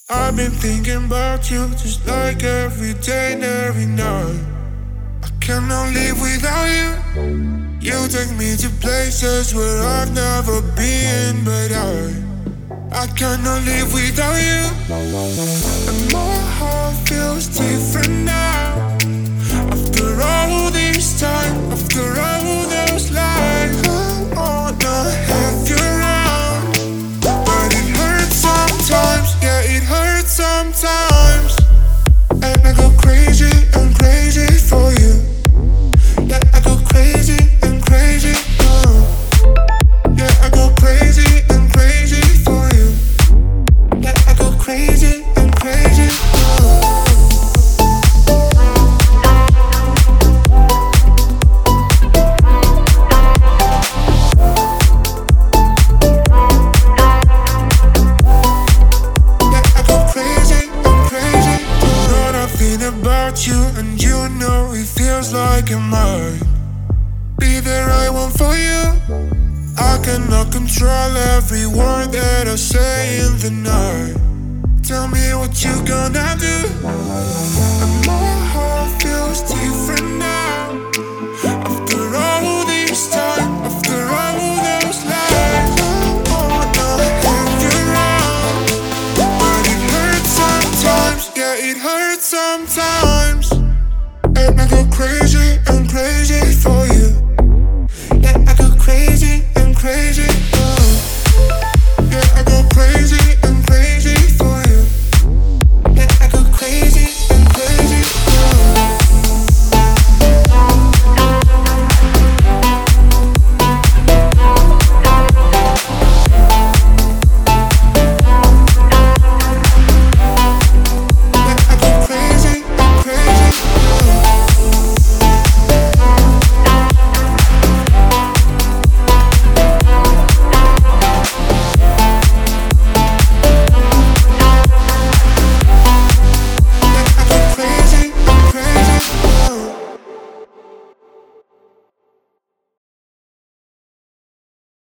I've been thinking about you just like every day and every night. I cannot live without you. You take me to places where I've never been, but I cannot live without you. And my heart feels different now. After all this time, after all those lies, I wanna have you around. But it hurts sometimes, yeah, it hurts sometimes. And I go crazy and crazy for you. Yeah, I go crazy and crazy. Yeah, I go crazy and crazy for you. Yeah, I go crazy and crazy. About you, and you know it feels like it might be the right one for you. I cannot control every word that I say in the night. Tell me what you gonna do. And my heart feels different now. After all this time, after all those lies, I wanna have you around. But it hurts sometimes, yeah, it hurts sometimes. And I go crazy